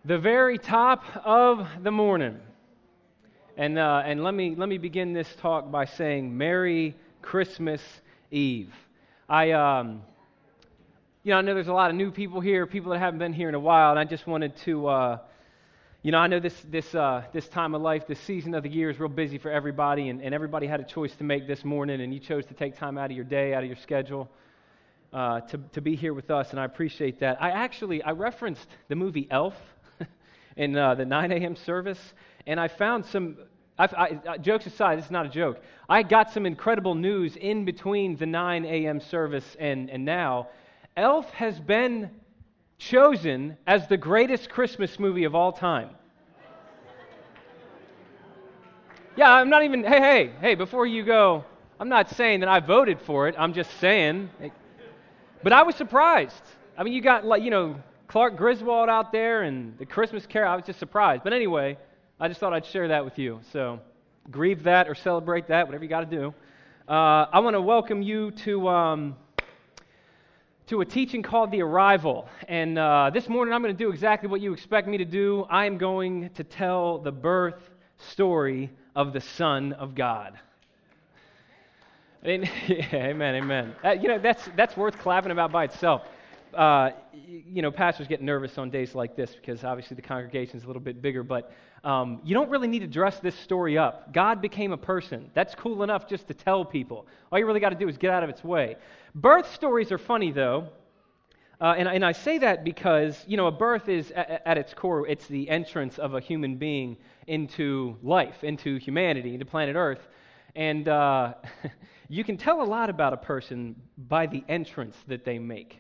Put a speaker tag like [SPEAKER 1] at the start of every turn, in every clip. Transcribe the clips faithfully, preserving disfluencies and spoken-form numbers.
[SPEAKER 1] The very top of the morning. And uh, and let me let me begin this talk by saying Merry Christmas Eve. I um you know I know there's a lot of new people here, people that haven't been here in a while, and I just wanted to uh, you know I know this this uh, this time of life, this season of the year is real busy for everybody, and, and everybody had a choice to make this morning, and you chose to take time out of your day, out of your schedule. Uh, to to be here with us, and I appreciate that. I actually I referenced the movie Elf in uh, the nine a.m. service, and I found some. I, I, jokes aside, this is not a joke. I got some incredible news in between the nine a.m. service and and now. Elf has been chosen as the greatest Christmas movie of all time. Yeah, I'm not even. Hey, hey, hey! Before you go, I'm not saying that I voted for it. I'm just saying. But I was surprised. I mean, you got, like, you know, Clark Griswold out there and the Christmas Carol. I was just surprised. But anyway, I just thought I'd share that with you. So grieve that or celebrate that, whatever you got to do. Uh, I want to welcome you to um, to a teaching called The Arrival. And uh, this morning I'm going to do exactly what you expect me to do. I am going to tell the birth story of the Son of God. And, yeah, amen, amen. Uh, you know, that's that's worth clapping about by itself. Uh, you know, pastors get nervous on days like this because obviously the congregation's a little bit bigger, but um, you don't really need to dress this story up. God became a person. That's cool enough just to tell people. All you really got to do is get out of its way. Birth stories are funny, though, uh, and, and I say that because, you know, a birth is, at, at its core, it's the entrance of a human being into life, into humanity, into planet Earth, and uh, you can tell a lot about a person by the entrance that they make.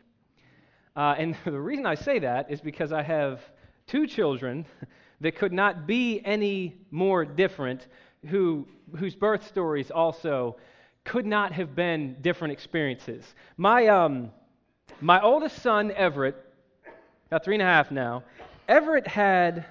[SPEAKER 1] Uh, and the reason I say that is because I have two children that could not be any more different, who whose birth stories also could not have been different experiences. My um, my oldest son, Everett, about three and a half now, Everett had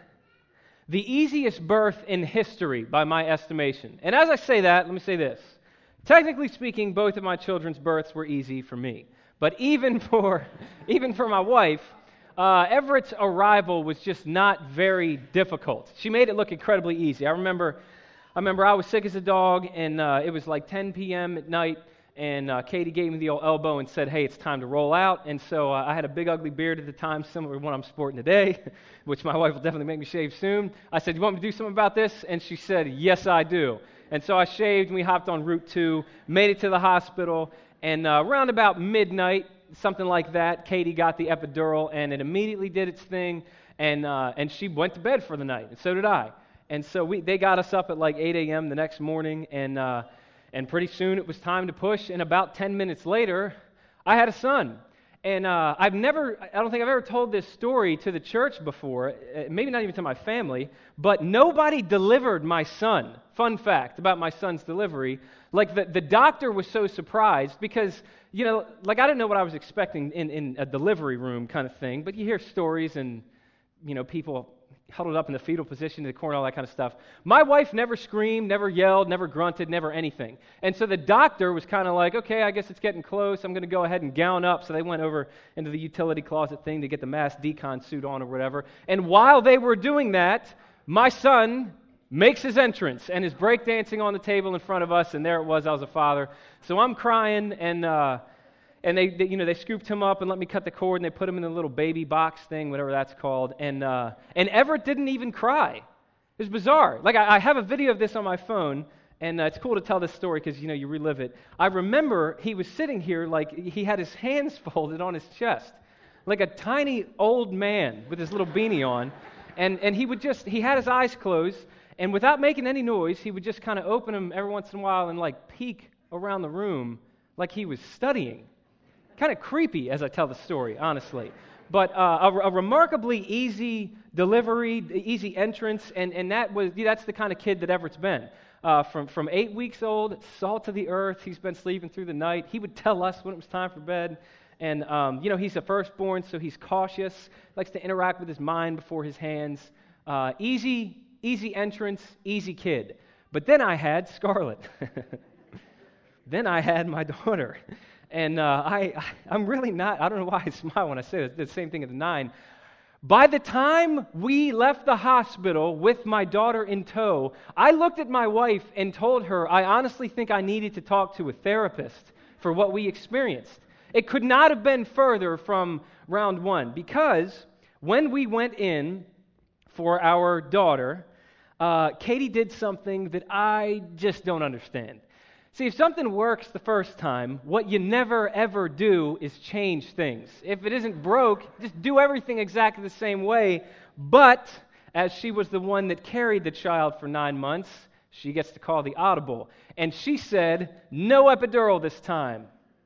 [SPEAKER 1] the easiest birth in history by my estimation. And as I say that, let me say this. Technically speaking, both of my children's births were easy for me. But even for even for my wife, uh, Everett's arrival was just not very difficult. She made it look incredibly easy. I remember I remember I was sick as a dog, and uh, it was like ten p.m. at night, and uh, Katie gave me the old elbow and said, hey, it's time to roll out. And so uh, I had a big ugly beard at the time, similar to what I'm sporting today, which my wife will definitely make me shave soon. I said, you want me to do something about this? And she said, yes, I do. And so I shaved, and we hopped on Route two, made it to the hospital, and uh, around about midnight, something like that, Katie got the epidural, and it immediately did its thing, and uh, and she went to bed for the night, and so did I. And so we they got us up at like eight a.m. the next morning, and uh, and pretty soon it was time to push, and about ten minutes later, I had a son. And uh, I've never, I don't think I've ever told this story to the church before, maybe not even to my family, but nobody delivered my son. Fun fact about my son's delivery. Like, the, the doctor was so surprised because, you know, like, I didn't know what I was expecting in, in a delivery room kind of thing, but you hear stories and, you know, people huddled up in the fetal position in the corner, all that kind of stuff. My wife never screamed, never yelled, never grunted, never anything. And so the doctor was kind of like, okay, I guess it's getting close. I'm going to go ahead and gown up. So they went over into the utility closet thing to get the mass decon suit on or whatever. And while they were doing that, my son makes his entrance and is breakdancing on the table in front of us, and there it was, I was a father. So I'm crying, and uh, and they, they, you know, they scooped him up and let me cut the cord, and they put him in the little baby box thing, whatever that's called, and uh, and Everett didn't even cry. It was bizarre. Like, I, I have a video of this on my phone, and uh, it's cool to tell this story because, you know, you relive it. I remember he was sitting here like he had his hands folded on his chest, like a tiny old man with his little beanie on, and and he would just, he had his eyes closed, and without making any noise, he would just kind of open them every once in a while and like peek around the room like he was studying. Kind of creepy as I tell the story, honestly. But uh, a, a remarkably easy delivery, easy entrance, and, and that was that's the kind of kid that Everett's been. Uh, from, from eight weeks old, salt to the earth, he's been sleeping through the night. He would tell us when it was time for bed. And, um, you know, he's a firstborn, so he's cautious, likes to interact with his mind before his hands. Uh, easy, easy entrance, easy kid. But then I had Scarlett. Then I had my daughter. And uh, I, I'm really not, I don't know why I smile when I say this, the same thing at the nine, By the time we left the hospital with my daughter in tow, I looked at my wife and told her I honestly think I needed to talk to a therapist for what we experienced. It could not have been further from round one, because when we went in for our daughter, uh, Katie did something that I just don't understand. See, if something works the first time, what you never ever do is change things. If it isn't broke, just do everything exactly the same way. But as she was the one that carried the child for nine months, she gets to call the audible. And she said, "No epidural this time."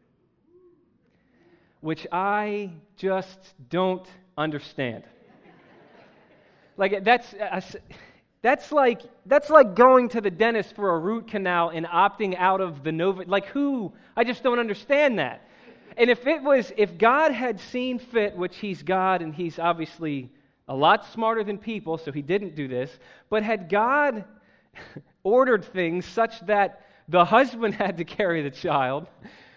[SPEAKER 1] Which I just don't understand. Like, that's... I, That's like that's like going to the dentist for a root canal and opting out of the Nova. Like, who? I just don't understand that. And if it was, if God had seen fit, which He's God and He's obviously a lot smarter than people, so He didn't do this, but had God ordered things such that the husband had to carry the child,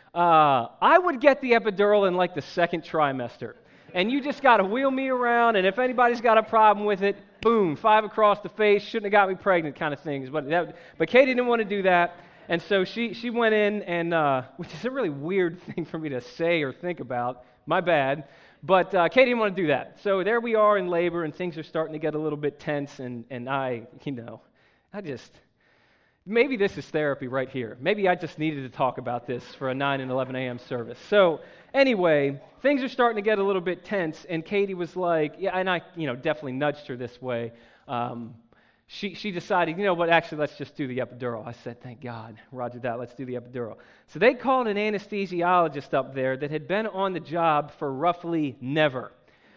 [SPEAKER 1] uh, I would get the epidural in like the second trimester. And you just got to wheel me around, and if anybody's got a problem with it, boom, five across the face, shouldn't have got me pregnant kind of things. But that, but Katie didn't want to do that, and so she, she went in, and uh, which is a really weird thing for me to say or think about. My bad. But uh, Katie didn't want to do that. So there we are in labor, and things are starting to get a little bit tense, and, and I, you know, I just... Maybe this is therapy right here. Maybe I just needed to talk about this for a nine and eleven a.m. service. So anyway, things are starting to get a little bit tense, and Katie was like, yeah, and I, you know, definitely nudged her this way. Um, she she decided, you know what, actually, let's just do the epidural. I said, thank God, roger that, let's do the epidural. So they called an anesthesiologist up there that had been on the job for roughly never.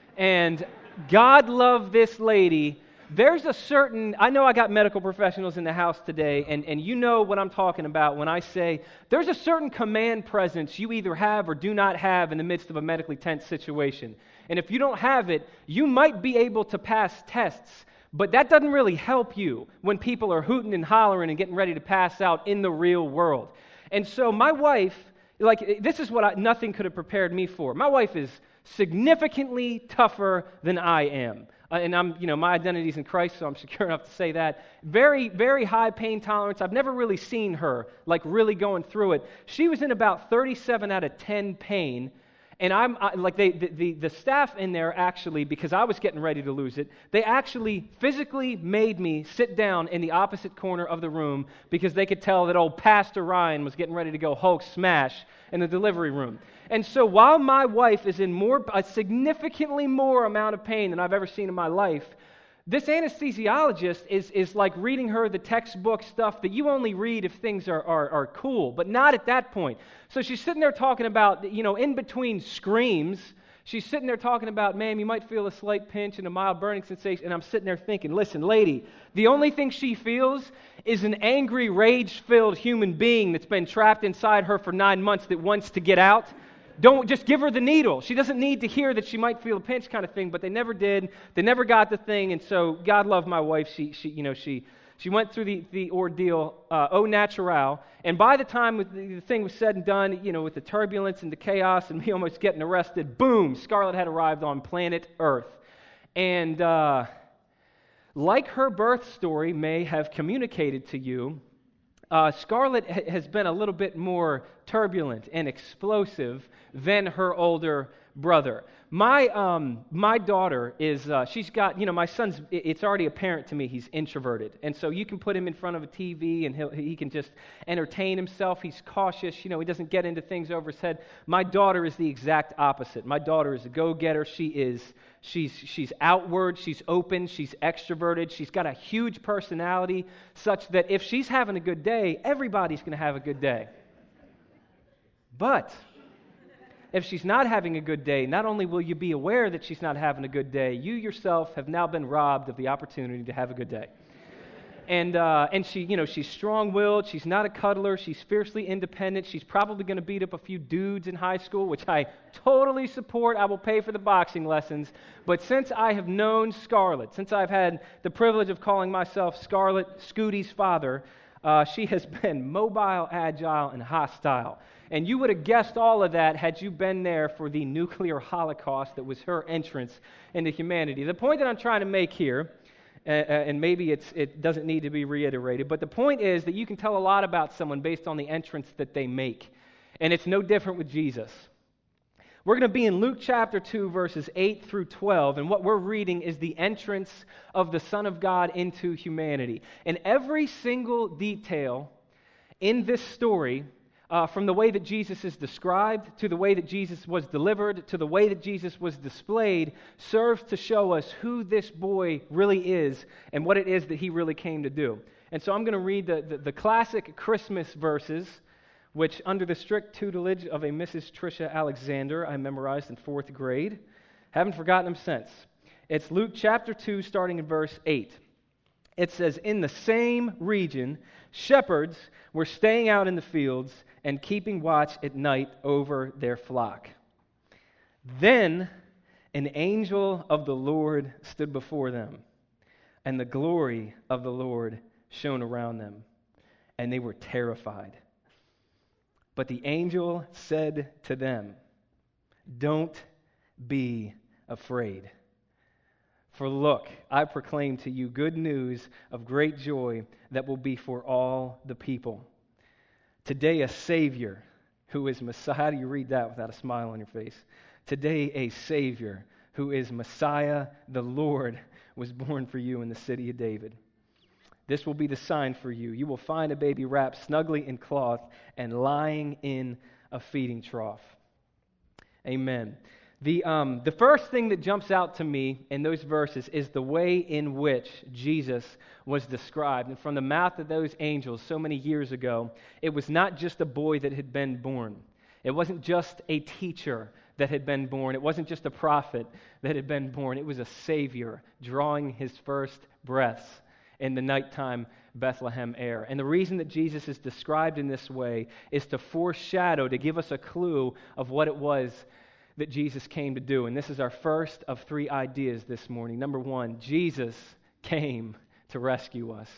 [SPEAKER 1] And God love this lady. There's a certain, I know I got medical professionals in the house today, and, and you know what I'm talking about when I say there's a certain command presence you either have or do not have in the midst of a medically tense situation. And if you don't have it, you might be able to pass tests, but that doesn't really help you when people are hooting and hollering and getting ready to pass out in the real world. And so my wife, like, this is what I, nothing could have prepared me for. My wife is significantly tougher than I am. Uh, and I'm, you know, my identity's in Christ, so I'm secure enough to say that. Very, very high pain tolerance. I've never really seen her, like, really going through it. She was in about thirty-seven out of ten pain, and I'm, I, like, they, the, the, the staff in there actually, because I was getting ready to lose it, they actually physically made me sit down in the opposite corner of the room because they could tell that old Pastor Ryan was getting ready to go Hulk smash in the delivery room. And so while my wife is in more, a significantly more amount of pain than I've ever seen in my life, this anesthesiologist is, is like reading her the textbook stuff that you only read if things are, are, are cool, but not at that point. So she's sitting there talking about, you know, in between screams, she's sitting there talking about, ma'am, you might feel a slight pinch and a mild burning sensation, and I'm sitting there thinking, listen, lady, the only thing she feels is an angry, rage-filled human being that's been trapped inside her for nine months that wants to get out. Don't just give her the needle. She doesn't need to hear that she might feel a pinch kind of thing, but they never did. They never got the thing, and so God love my wife. She, she, you know, she, she went through the, the ordeal uh, au natural, and by the time the, the thing was said and done, you know, with the turbulence and the chaos and me almost getting arrested, boom, Scarlett had arrived on planet Earth. And uh, like her birth story may have communicated to you, Uh, Scarlett ha- has been a little bit more turbulent and explosive than her older brother. My um, my daughter is, uh, she's got, you know, my son's, it's already apparent to me he's introverted. And so you can put him in front of a T V and he'll, he can just entertain himself. He's cautious, you know, he doesn't get into things over his head. My daughter is the exact opposite. My daughter is a go-getter. She is, she's, she's outward, she's open, she's extroverted. She's got a huge personality such that if she's having a good day, everybody's going to have a good day. But if she's not having a good day, not only will you be aware that she's not having a good day, you yourself have now been robbed of the opportunity to have a good day. And uh, and she, you know, she's strong-willed. She's not a cuddler. She's fiercely independent. She's probably going to beat up a few dudes in high school, which I totally support. I will pay for the boxing lessons. But since I have known Scarlett, since I've had the privilege of calling myself Scarlett, Scooty's father, Uh, she has been mobile, agile, and hostile. And you would have guessed all of that had you been there for the nuclear holocaust that was her entrance into humanity. The point that I'm trying to make here, uh, and maybe it's, it doesn't need to be reiterated, but the point is that you can tell a lot about someone based on the entrance that they make. And it's no different with Jesus. We're going to be in Luke chapter two, verses eight through twelve, and what we're reading is the entrance of the Son of God into humanity. And every single detail in this story, uh, from the way that Jesus is described, to the way that Jesus was delivered, to the way that Jesus was displayed, serves to show us who this boy really is and what it is that he really came to do. And so I'm going to read the, the, the classic Christmas verses, which under the strict tutelage of a Missus Tricia Alexander, I memorized in fourth grade. Haven't forgotten them since. It's Luke chapter two, starting in verse eight. It says, "In the same region, shepherds were staying out in the fields and keeping watch at night over their flock. Then an angel of the Lord stood before them, and the glory of the Lord shone around them, and they were terrified. But the angel said to them, 'Don't be afraid. For look, I proclaim to you good news of great joy that will be for all the people. Today a Savior, who is Messiah,'" how do you read that without a smile on your face? "Today a Savior, who is Messiah the Lord, was born for you in the city of David. This will be the sign for you. You will find a baby wrapped snugly in cloth and lying in a feeding trough." Amen. The, um, the first thing that jumps out to me in those verses is the way in which Jesus was described. And from the mouth of those angels so many years ago, it was not just a boy that had been born. It wasn't just a teacher that had been born. It wasn't just a prophet that had been born. It was a Savior drawing his first breaths in the nighttime Bethlehem air. And the reason that Jesus is described in this way is to foreshadow, to give us a clue of what it was that Jesus came to do. And this is our first of three ideas this morning. Number one, Jesus came to rescue us.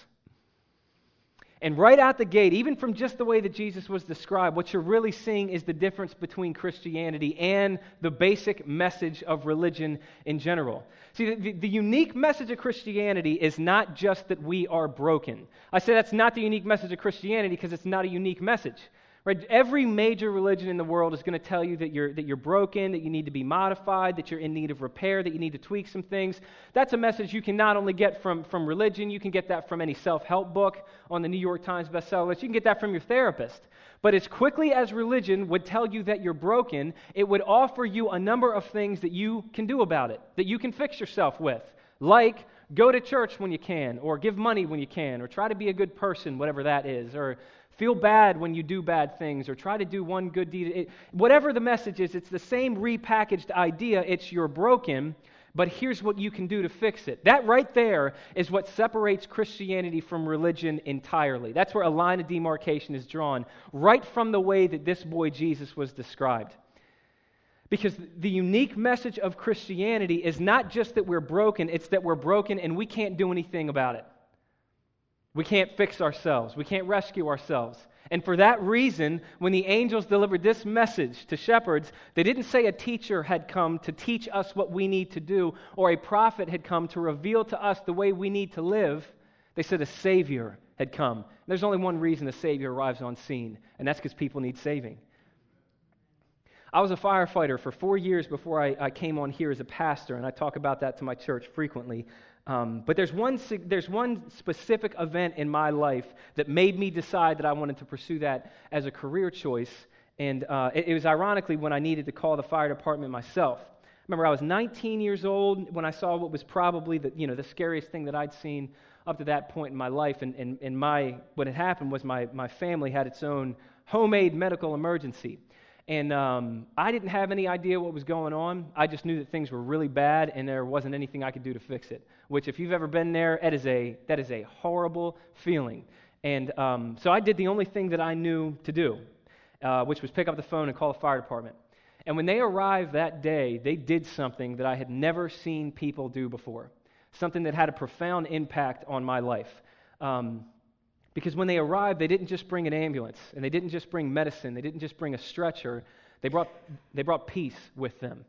[SPEAKER 1] And right out the gate, even from just the way that Jesus was described, what you're really seeing is the difference between Christianity and the basic message of religion in general. See, the, the unique message of Christianity is not just that we are broken. I say that's not the unique message of Christianity because it's not a unique message. Right? Every major religion in the world is going to tell you that you're that you're broken, that you need to be modified, that you're in need of repair, that you need to tweak some things. That's a message you can not only get from, from religion, you can get that from any self-help book on the New York Times bestseller list. You can get that from your therapist. But as quickly as religion would tell you that you're broken, it would offer you a number of things that you can do about it, that you can fix yourself with, like go to church when you can, or give money when you can, or try to be a good person, whatever that is, or feel bad when you do bad things, or try to do one good deed. It, whatever the message is, it's the same repackaged idea. It's you're broken, but here's what you can do to fix it. That right there is what separates Christianity from religion entirely. That's where a line of demarcation is drawn, right from the way that this boy Jesus was described. Because the unique message of Christianity is not just that we're broken, it's that we're broken and we can't do anything about it. We can't fix ourselves. We can't rescue ourselves. And for that reason, when the angels delivered this message to shepherds, they didn't say a teacher had come to teach us what we need to do, or a prophet had come to reveal to us the way we need to live. They said a Savior had come. There's only one reason a Savior arrives on scene, and that's because people need saving. I was a firefighter for four years before I, I came on here as a pastor, and I talk about that to my church frequently. Um, but there's one there's one specific event in my life that made me decide that I wanted to pursue that as a career choice, and uh, it, it was ironically when I needed to call the fire department myself. Remember, I was nineteen years old when I saw what was probably the you know the scariest thing that I'd seen up to that point in my life, and, and, and my what had happened was my my family had its own homemade medical emergency. And um, I didn't have any idea what was going on. I just knew that things were really bad and there wasn't anything I could do to fix it, which if you've ever been there, that is a, that is a horrible feeling. And um, so I did the only thing that I knew to do, uh, which was pick up the phone and call the fire department. And when they arrived that day, they did something that I had never seen people do before, something that had a profound impact on my life. Um, Because when they arrived, they didn't just bring an ambulance, and they didn't just bring medicine, they didn't just bring a stretcher, they brought, they brought peace with them.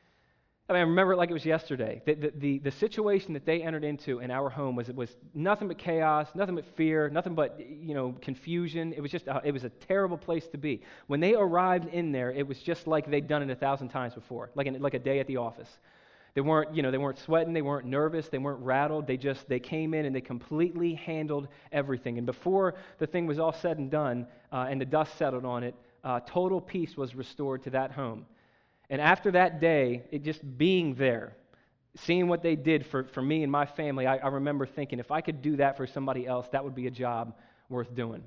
[SPEAKER 1] I mean, I remember it like it was yesterday. The, the, the, the situation that they entered into in our home was, it was nothing but chaos, nothing but fear, nothing but, you know, confusion. It was just, a, it was a terrible place to be. When they arrived in there, it was just like they'd done it a thousand times before, like, an, like a day at the office. They weren't, you know, they weren't sweating, they weren't nervous, they weren't rattled. They just, they came in and they completely handled everything. And before the thing was all said and done, uh, and the dust settled on it, uh, total peace was restored to that home. And after that day, it just being there, seeing what they did for, for me and my family, I, I remember thinking, if I could do that for somebody else, that would be a job worth doing.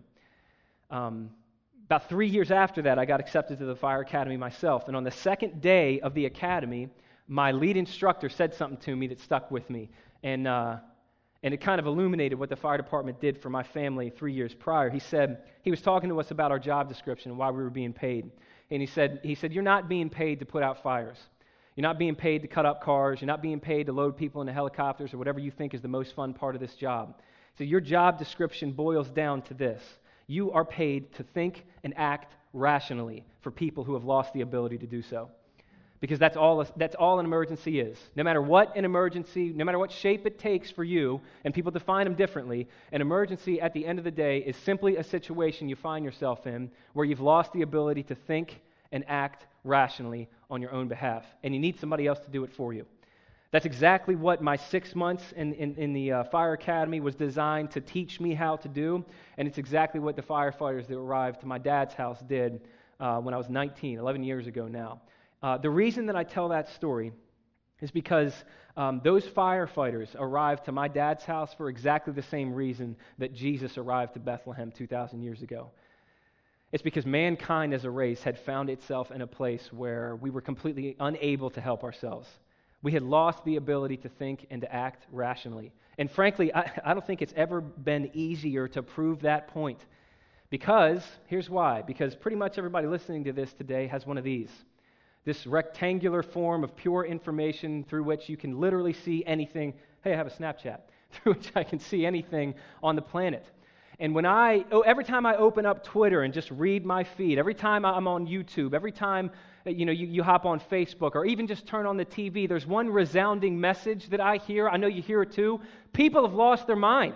[SPEAKER 1] Um, about three years after that, I got accepted to the fire academy myself. And on the second day of the academy, my lead instructor said something to me that stuck with me. And, uh, and it kind of illuminated what the fire department did for my family three years prior. He said, he was talking to us about our job description and why we were being paid. And he said, he said, you're not being paid to put out fires. You're not being paid to cut up cars. You're not being paid to load people into helicopters or whatever you think is the most fun part of this job. So your job description boils down to this. You are paid to think and act rationally for people who have lost the ability to do so. Because that's all, that's all an emergency is. No matter what an emergency, no matter what shape it takes for you, and people define them differently, an emergency at the end of the day is simply a situation you find yourself in where you've lost the ability to think and act rationally on your own behalf, and you need somebody else to do it for you. That's exactly what my six months in, in, in the uh, fire academy was designed to teach me how to do, and it's exactly what the firefighters that arrived to my dad's house did uh, when I was nineteen, eleven years ago now. Uh, the reason that I tell that story is because um, those firefighters arrived to my dad's house for exactly the same reason that Jesus arrived to Bethlehem two thousand years ago. It's because mankind as a race had found itself in a place where we were completely unable to help ourselves. We had lost the ability to think and to act rationally. And frankly, I, I don't think it's ever been easier to prove that point. Because, here's why, because pretty much everybody listening to this today has one of these. This rectangular form of pure information through which you can literally see anything. Hey, I have a Snapchat, through which I can see anything on the planet. And when I, oh, every time I open up Twitter and just read my feed, every time I'm on YouTube, every time you know you, you hop on Facebook, or even just turn on the T V, there's one resounding message that I hear. I know you hear it too. People have lost their mind.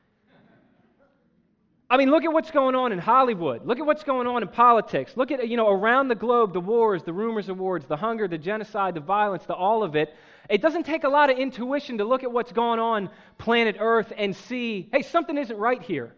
[SPEAKER 1] I mean, look at what's going on in Hollywood. Look at what's going on in politics. Look at, you know, around the globe, the wars, the rumors of wars, the hunger, the genocide, the violence, the all of it. It doesn't take a lot of intuition to look at what's going on planet Earth and see, hey, something isn't right here.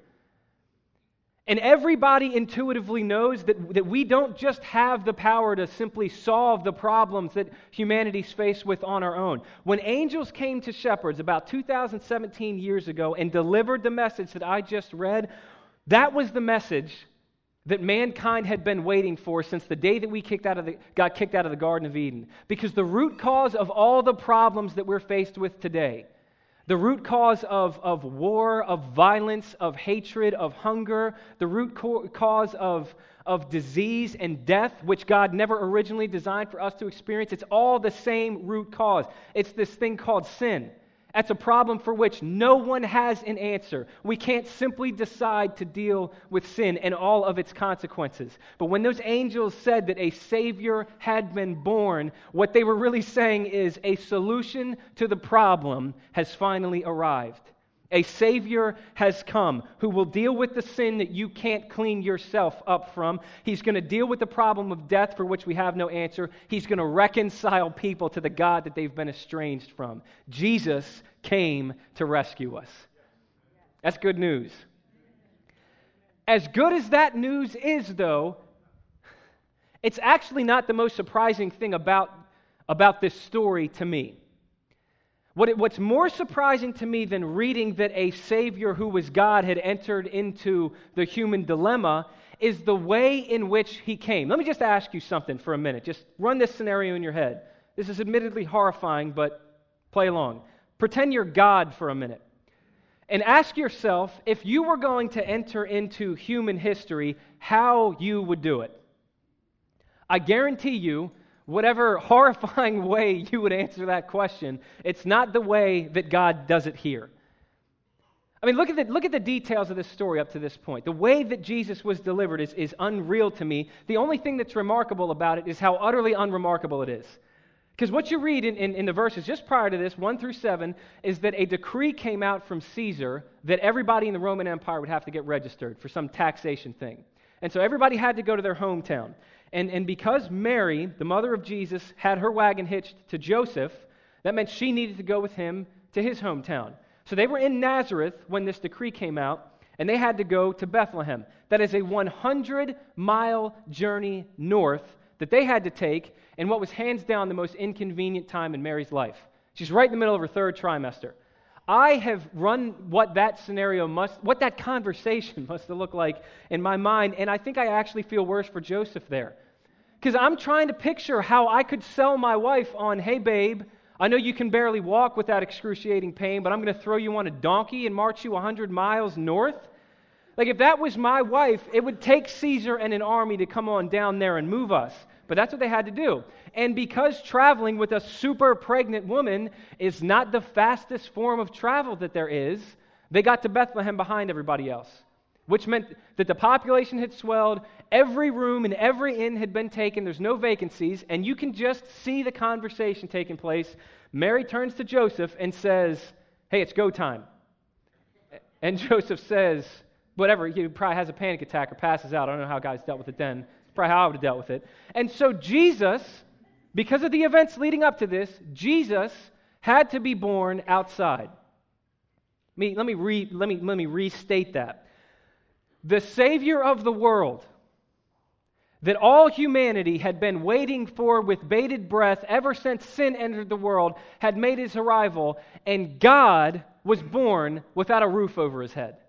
[SPEAKER 1] And everybody intuitively knows that, that we don't just have the power to simply solve the problems that humanity's faced with on our own. When angels came to shepherds about two thousand seventeen years ago and delivered the message that I just read, that was the message that mankind had been waiting for since the day that we kicked out of the, got kicked out of the Garden of Eden. Because the root cause of all the problems that we're faced with today, the root cause of, of war, of violence, of hatred, of hunger, the root co- cause of, of disease and death, which God never originally designed for us to experience, it's all the same root cause. It's this thing called sin. That's a problem for which no one has an answer. We can't simply decide to deal with sin and all of its consequences. But when those angels said that a Savior had been born, what they were really saying is a solution to the problem has finally arrived. A Savior has come who will deal with the sin that you can't clean yourself up from. He's going to deal with the problem of death for which we have no answer. He's going to reconcile people to the God that they've been estranged from. Jesus came to rescue us. That's good news. As good as that news is, though, it's actually not the most surprising thing about, about this story to me. What it, what's more surprising to me than reading that a Savior who was God had entered into the human dilemma is the way in which He came. Let me just ask you something for a minute. Just run this scenario in your head. This is admittedly horrifying, but play along. Pretend you're God for a minute. And ask yourself, if you were going to enter into human history, how you would do it. I guarantee you, whatever horrifying way you would answer that question, it's not the way that God does it here. I mean, look at the, look at the details of this story up to this point. The way that Jesus was delivered is, is unreal to me. The only thing that's remarkable about it is how utterly unremarkable it is. Because what you read in, in, in the verses just prior to this, one through seven, is that a decree came out from Caesar that everybody in the Roman Empire would have to get registered for some taxation thing. And so everybody had to go to their hometown. And, and because Mary, the mother of Jesus, had her wagon hitched to Joseph, that meant she needed to go with him to his hometown. So they were in Nazareth when this decree came out, and they had to go to Bethlehem. That is a one hundred mile journey north that they had to take in what was hands down the most inconvenient time in Mary's life. She's right in the middle of her third trimester. I have run what that scenario must, what that conversation must have looked like in my mind, and I think I actually feel worse for Joseph there. Because I'm trying to picture how I could sell my wife on, hey babe, I know you can barely walk without excruciating pain, but I'm going to throw you on a donkey and march you one hundred miles north. Like, if that was my wife, it would take Caesar and an army to come on down there and move us. But that's what they had to do. And because traveling with a super pregnant woman is not the fastest form of travel that there is, they got to Bethlehem behind everybody else, which meant that the population had swelled, every room in every inn had been taken, there's no vacancies, and you can just see the conversation taking place. Mary turns to Joseph and says, hey, it's go time. And Joseph says, whatever, he probably has a panic attack or passes out. I don't know how guys dealt with it then. Probably how I would have dealt with it. And so Jesus, because of the events leading up to this, Jesus had to be born outside. Let me, let me, re, let me, let me restate that. The Savior of the world that all humanity had been waiting for with bated breath ever since sin entered the world had made his arrival, and God was born without a roof over his head.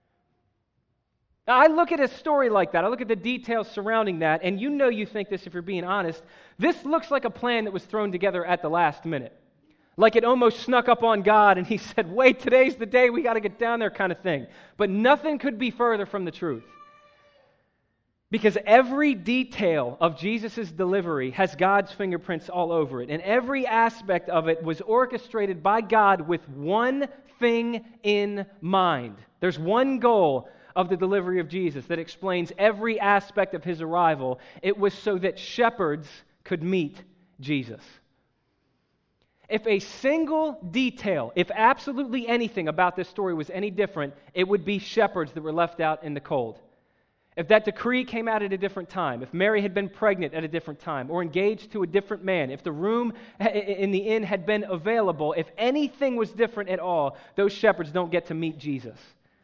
[SPEAKER 1] Now, I look at a story like that, I look at the details surrounding that, and you know you think this if you're being honest, this looks like a plan that was thrown together at the last minute. Like it almost snuck up on God and he said, wait, today's the day, we got to get down there kind of thing. But nothing could be further from the truth. Because every detail of Jesus' delivery has God's fingerprints all over it. And every aspect of it was orchestrated by God with one thing in mind. There's one goal of the delivery of Jesus that explains every aspect of his arrival. It was so that shepherds could meet Jesus. If a single detail, if absolutely anything about this story was any different, it would be shepherds that were left out in the cold. If that decree came out at a different time, if Mary had been pregnant at a different time, or engaged to a different man, if the room in the inn had been available, if anything was different at all, those shepherds don't get to meet Jesus.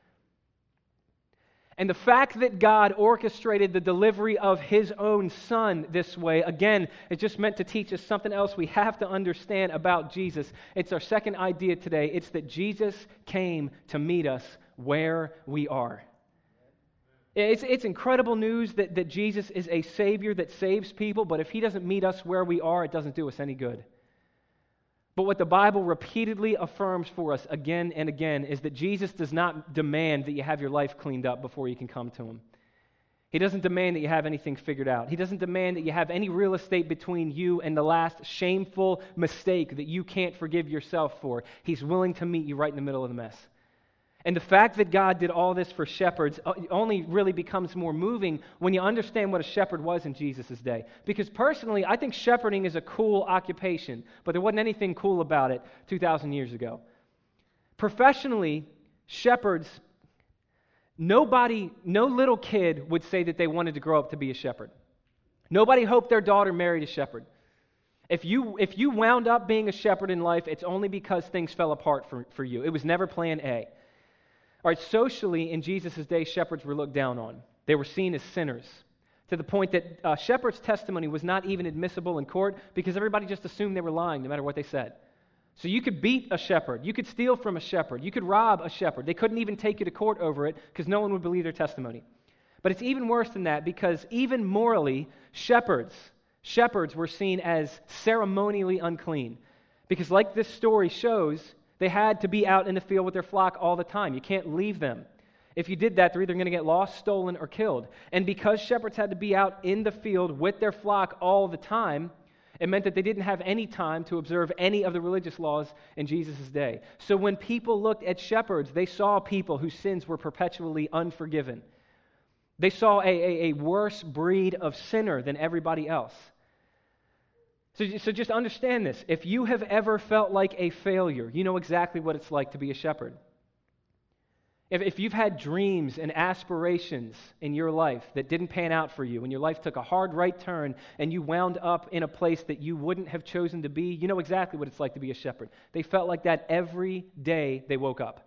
[SPEAKER 1] And the fact that God orchestrated the delivery of his own son this way, again, it's just meant to teach us something else we have to understand about Jesus. It's our second idea today. It's that Jesus came to meet us where we are. It's, it's incredible news that, that Jesus is a Savior that saves people, but if he doesn't meet us where we are, it doesn't do us any good. But what the Bible repeatedly affirms for us again and again is that Jesus does not demand that you have your life cleaned up before you can come to him. He doesn't demand that you have anything figured out. He doesn't demand that you have any real estate between you and the last shameful mistake that you can't forgive yourself for. He's willing to meet you right in the middle of the mess. And the fact that God did all this for shepherds only really becomes more moving when you understand what a shepherd was in Jesus' day. Because personally, I think shepherding is a cool occupation, but there wasn't anything cool about it two thousand years ago. Professionally, shepherds, nobody, no little kid would say that they wanted to grow up to be a shepherd. Nobody hoped their daughter married a shepherd. If you, if you wound up being a shepherd in life, it's only because things fell apart for, for you. It was never plan A. All right, socially, in Jesus' day, shepherds were looked down on. They were seen as sinners, to the point that uh, shepherds' testimony was not even admissible in court because everybody just assumed they were lying no matter what they said. So you could beat a shepherd, you could steal from a shepherd, you could rob a shepherd. They couldn't even take you to court over it because no one would believe their testimony. But it's even worse than that because even morally, shepherds, shepherds were seen as ceremonially unclean. Because like this story shows, they had to be out in the field with their flock all the time. You can't leave them. If you did that, they're either going to get lost, stolen, or killed. And because shepherds had to be out in the field with their flock all the time, It meant that they didn't have any time to observe any of the religious laws in Jesus' day. So when people looked at shepherds, they saw people whose sins were perpetually unforgiven. They saw a, a, a worse breed of sinner than everybody else. So, so just understand this. If you have ever felt like a failure, you know exactly what it's like to be a shepherd. If, if you've had dreams and aspirations in your life that didn't pan out for you, and your life took a hard right turn, and you wound up in a place that you wouldn't have chosen to be, you know exactly what it's like to be a shepherd. They felt like that every day they woke up.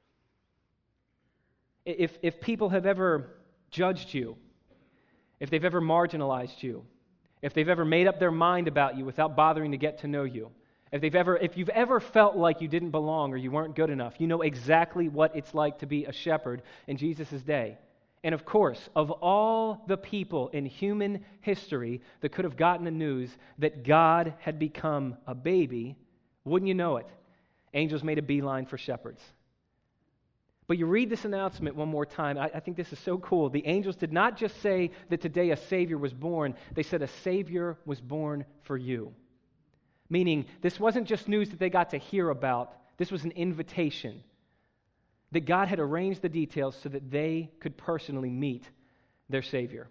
[SPEAKER 1] If, if people have ever judged you, if they've ever marginalized you, if they've ever made up their mind about you without bothering to get to know you, if they've ever, if you've ever felt like you didn't belong or you weren't good enough, you know exactly what it's like to be a shepherd in Jesus' day. And of course, of all the people in human history that could have gotten the news that God had become a baby, wouldn't you know it? Angels made a beeline for shepherds. But you read this announcement one more time. I, I think this is so cool. The angels did not just say that today a Savior was born. They said a Savior was born for you. Meaning, this wasn't just news that they got to hear about. This was an invitation that God had arranged the details so that they could personally meet their Savior.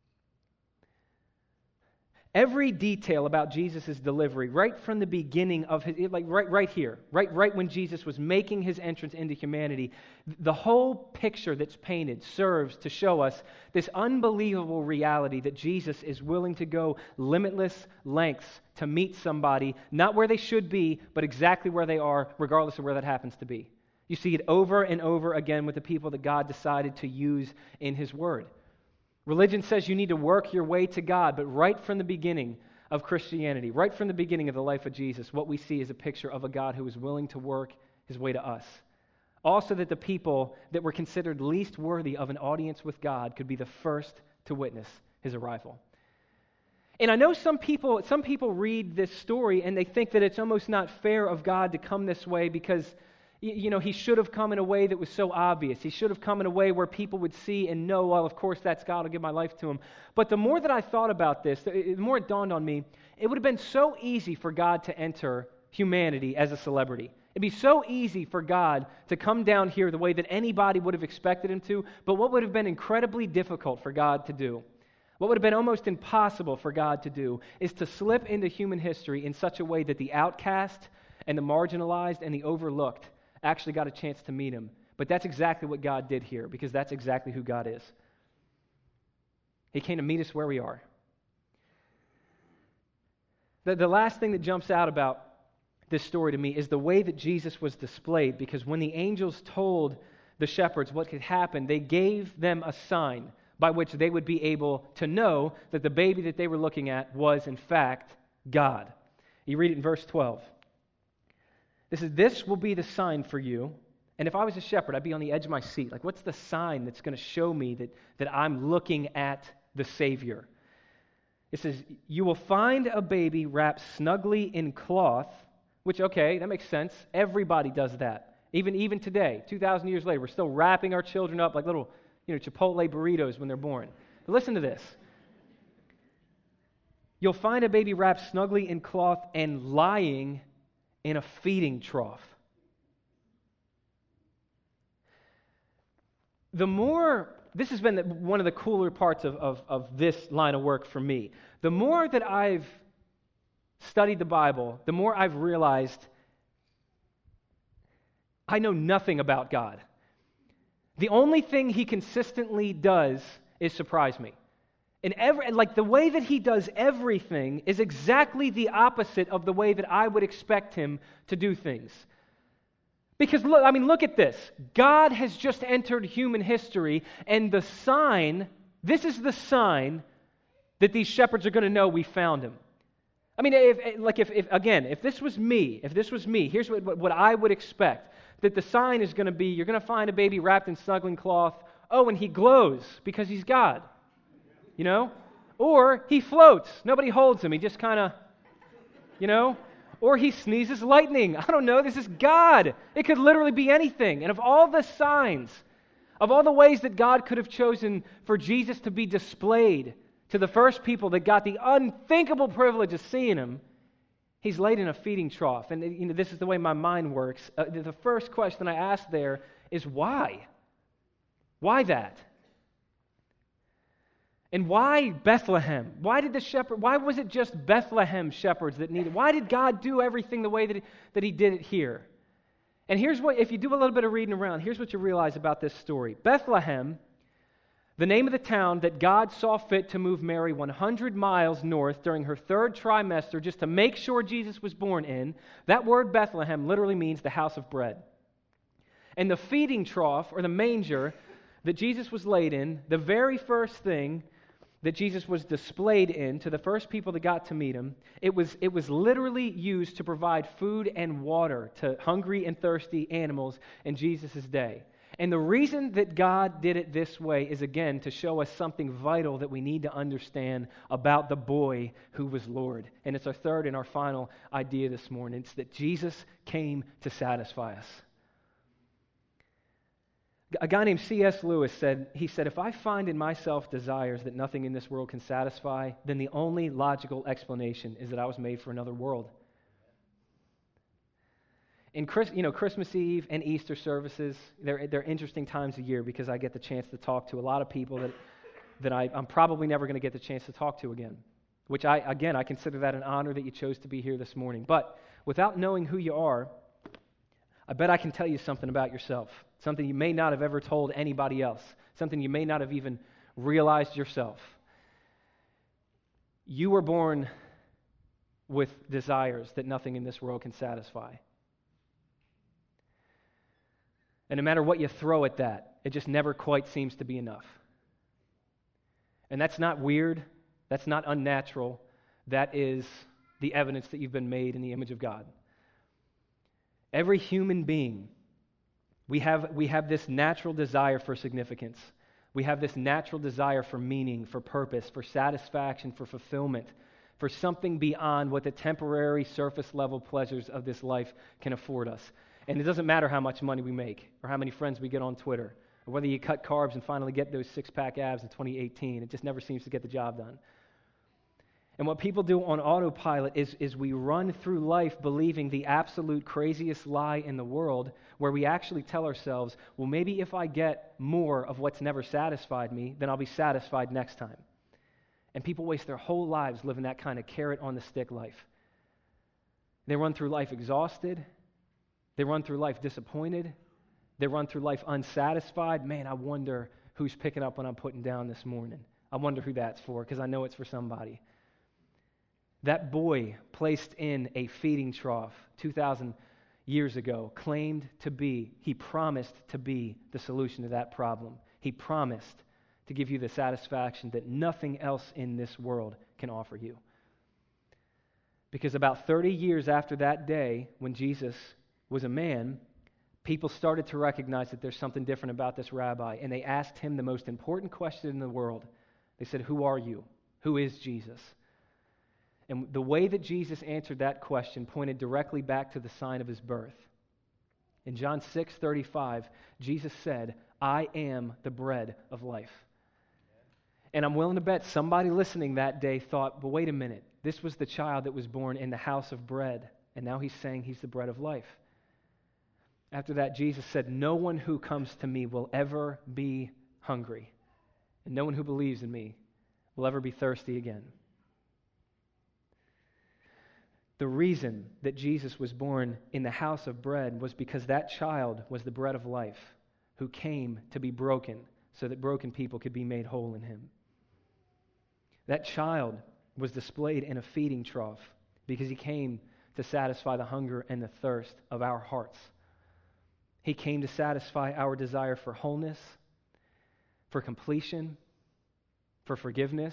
[SPEAKER 1] Every detail about Jesus' delivery, right from the beginning of his, like right, right here, right, right when Jesus was making his entrance into humanity, the whole picture that's painted serves to show us this unbelievable reality that Jesus is willing to go limitless lengths to meet somebody, not where they should be, but exactly where they are, regardless of where that happens to be. You see it over and over again with the people that God decided to use in his word. Religion says you need to work your way to God, but right from the beginning of Christianity, right from the beginning of the life of Jesus, what we see is a picture of a God who is willing to work his way to us. Also that the people that were considered least worthy of an audience with God could be the first to witness his arrival. And I know some people, some people read this story and they think that it's almost not fair of God to come this way because you know, he should have come in a way that was so obvious. He should have come in a way where people would see and know, well, of course, that's God. I'll give my life to him. But the more that I thought about this, the more it dawned on me, it would have been so easy for God to enter humanity as a celebrity. It'd be so easy for God to come down here the way that anybody would have expected him to, but what would have been incredibly difficult for God to do, what would have been almost impossible for God to do, is to slip into human history in such a way that the outcast and the marginalized and the overlooked actually got a chance to meet him. But that's exactly what God did here, because that's exactly who God is. He came to meet us where we are. The, the last thing that jumps out about this story to me is the way that Jesus was displayed, because when the angels told the shepherds what could happen, they gave them a sign by which they would be able to know that the baby that they were looking at was, in fact, God. You read it in verse twelve. This is, this will be the sign for you. And if I was a shepherd, I'd be on the edge of my seat. Like, what's the sign that's going to show me that, that I'm looking at the Savior? It says, you will find a baby wrapped snugly in cloth, which, okay, that makes sense. Everybody does that. Even, even today, two thousand years later, we're still wrapping our children up like little, you know, Chipotle burritos when they're born. But listen to this. You'll find a baby wrapped snugly in cloth and lying in a feeding trough. The more, this has been the, one of the cooler parts of, of, of this line of work for me. The more that I've studied the Bible, the more I've realized I know nothing about God. The only thing he consistently does is surprise me. And every, like the way that he does everything is exactly the opposite of the way that I would expect him to do things. Because look, I mean, look at this. God has just entered human history, and the sign, this is the sign that these shepherds are going to know we found him. I mean, if, like if, if again, if this was me, if this was me, here's what, what I would expect. That the sign is going to be, you're going to find a baby wrapped in snuggling cloth. Oh, and he glows because he's God. You know? Or he floats. Nobody holds him. He just kind of, you know? Or he sneezes lightning. I don't know. This is God. It could literally be anything. And of all the signs, of all the ways that God could have chosen for Jesus to be displayed to the first people that got the unthinkable privilege of seeing him, he's laid in a feeding trough. And you know, this is the way my mind works. Uh, the first question I ask there is why? Why that? And why Bethlehem? Why did the shepherd, why was it just Bethlehem shepherds that needed? Why did God do everything the way that he, that he did it here? And here's what, if you do a little bit of reading around, here's what you realize about this story. Bethlehem, the name of the town that God saw fit to move Mary one hundred miles north during her third trimester just to make sure Jesus was born in, that word Bethlehem literally means the house of bread. And the feeding trough, or the manger that Jesus was laid in, the very first thing that Jesus was displayed in to the first people that got to meet him, it was, it was literally used to provide food and water to hungry and thirsty animals in Jesus' day. And the reason that God did it this way is, again, to show us something vital that we need to understand about the boy who was Lord. And it's our third and our final idea this morning. It's that Jesus came to satisfy us. A guy named C S Lewis said, he said, if I find in myself desires that nothing in this world can satisfy, then the only logical explanation is that I was made for another world. In Chris, you know, Christmas Eve and Easter services, they're, they're interesting times of year because I get the chance to talk to a lot of people that, that I, I'm probably never going to get the chance to talk to again, which I, again, I consider that an honor that you chose to be here this morning. But without knowing who you are, I bet I can tell you something about yourself, something you may not have ever told anybody else, something you may not have even realized yourself. You were born with desires that nothing in this world can satisfy. And no matter what you throw at that, it just never quite seems to be enough. And that's not weird. That's not unnatural. That is the evidence that you've been made in the image of God. Every human being, we have, we have this natural desire for significance. We have this natural desire for meaning, for purpose, for satisfaction, for fulfillment, for something beyond what the temporary surface-level pleasures of this life can afford us. And it doesn't matter how much money we make or how many friends we get on Twitter or whether you cut carbs and finally get those six-pack abs in twenty eighteen. It just never seems to get the job done. And what people do on autopilot is, is we run through life believing the absolute craziest lie in the world, where we actually tell ourselves, well, maybe if I get more of what's never satisfied me, then I'll be satisfied next time. And people waste their whole lives living that kind of carrot-on-the-stick life. They run through life exhausted. They run through life disappointed. They run through life unsatisfied. Man, I wonder who's picking up what I'm putting down this morning. I wonder who that's for, because I know it's for somebody. That boy placed in a feeding trough two thousand years ago claimed to be, he promised to be the solution to that problem. He promised to give you the satisfaction that nothing else in this world can offer you. Because about thirty years after that day, when Jesus was a man, people started to recognize that there's something different about this rabbi, and they asked him the most important question in the world. They said, "Who are you? Who is Jesus?" And the way that Jesus answered that question pointed directly back to the sign of his birth. In John six thirty-five, Jesus said, "I am the bread of life." And I'm willing to bet somebody listening that day thought, but wait a minute, this was the child that was born in the house of bread, and now he's saying he's the bread of life. After that, Jesus said, "No one who comes to me will ever be hungry, and no one who believes in me will ever be thirsty again." The reason that Jesus was born in the house of bread was because that child was the bread of life who came to be broken so that broken people could be made whole in him. That child was displayed in a feeding trough because he came to satisfy the hunger and the thirst of our hearts. He came to satisfy our desire for wholeness, for completion, for forgiveness,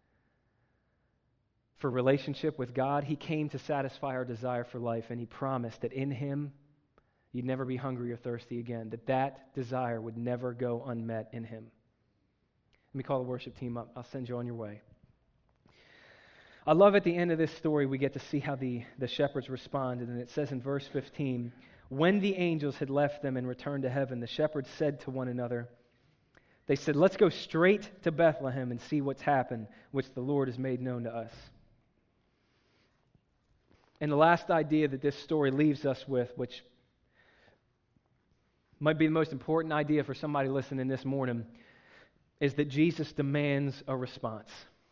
[SPEAKER 1] for relationship with God. He came to satisfy our desire for life, and he promised that in him you'd never be hungry or thirsty again, that that desire would never go unmet in him. Let me call the worship team up. I'll send you on your way. I love at the end of this story we get to see how the, the shepherds responded, and it says in verse fifteen, "When the angels had left them and returned to heaven, the shepherds said to one another, They said, let's go straight to Bethlehem and see what's happened, which the Lord has made known to us. And the last idea that this story leaves us with, which might be the most important idea for somebody listening this morning, is that Jesus demands a response.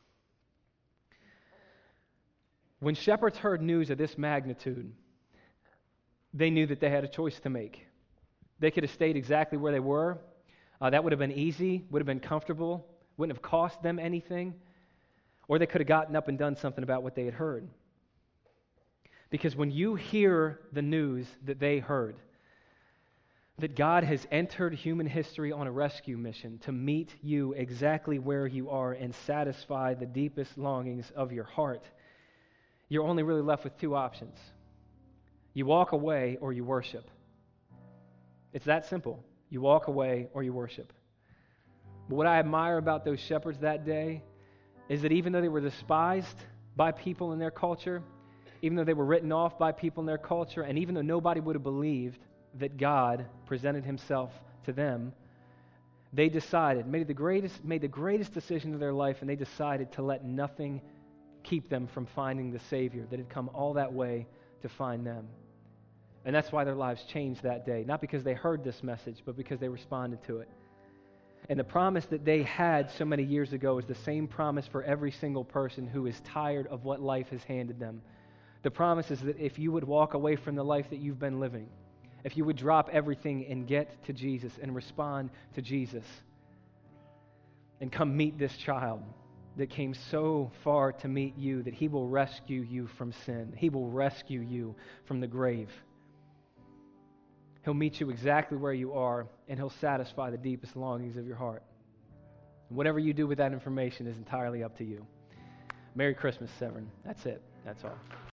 [SPEAKER 1] When shepherds heard news of this magnitude, they knew that they had a choice to make. They could have stayed exactly where they were. Uh, that would have been easy, would have been comfortable, wouldn't have cost them anything. Or they could have gotten up and done something about what they had heard. Because when you hear the news that they heard, that God has entered human history on a rescue mission to meet you exactly where you are and satisfy the deepest longings of your heart, you're only really left with two options. You walk away or you worship. It's that simple. You walk away or you worship. But what I admire about those shepherds that day is that even though they were despised by people in their culture, even though they were written off by people in their culture, and even though nobody would have believed that God presented himself to them, they decided, made the greatest, made the greatest decision of their life, and they decided to let nothing keep them from finding the Savior that had come all that way to find them. And that's why their lives changed that day, not because they heard this message, but because they responded to it. And the promise that they had so many years ago is the same promise for every single person who is tired of what life has handed them. The promise is that if you would walk away from the life that you've been living, if you would drop everything and get to Jesus and respond to Jesus and come meet this child that came so far to meet you, that he will rescue you from sin. He will rescue you from the grave. He'll meet you exactly where you are, and he'll satisfy the deepest longings of your heart. Whatever you do with that information is entirely up to you. Merry Christmas, Severn. That's it. That's all.